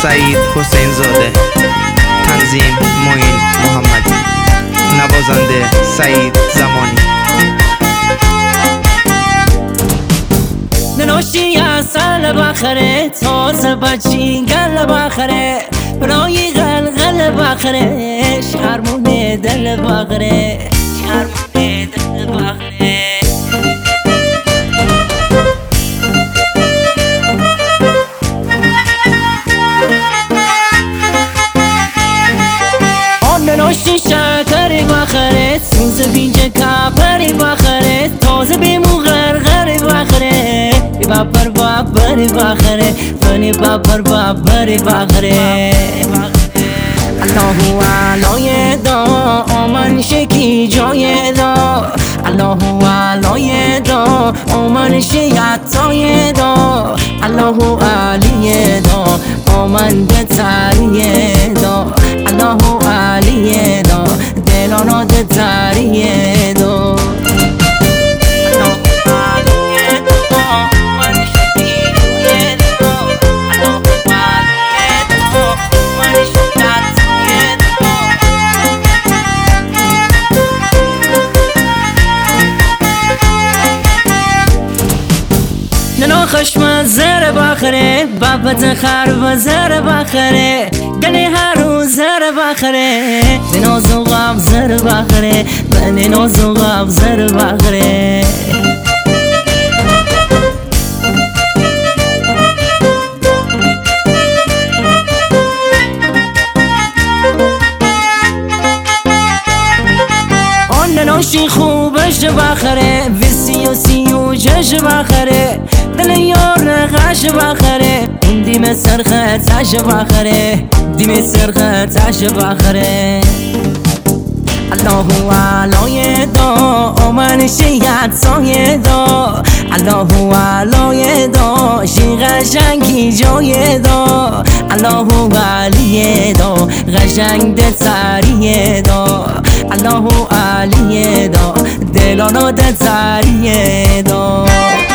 سعید حسین زاده، تنظیم معین محمدی، نوازنده سعید زمانی. ننوشی اصل بخره، تازه بچی گل بخره، برای غلغل بخره، شرمون دل بخره، شرمون دل بخره. ننوشی شکری بخره، سوز بینجه کپری بخره، تازه بیمو غرغری بخره، بابر بابری بخره، فنی بابر بابری بخره. الله علای دا آمن شکی جای دا، الله علای دا آمن شیعتای دا، الله علی دا آمن دتری دا، الله علی دا دلانا دتری دا. ننو خشم زر بخره، بابت خر و زر بخره، گلی هر روز زر بخره، نناز و غم زر بخره، نناز و غم زر بخره. ننوشی خوبش بخره، ویسی و سی و جش بخره، دل یار نقش بخره، دیم سرخطش بخره، دیم سرخطش بخره. الله علای دا آمن شیعت سایه دا، الله علای دا شی قشنگی جای دا، الله علیه دا قشنگ دتریه دا، الله علیه دا دلانا دتریه دا.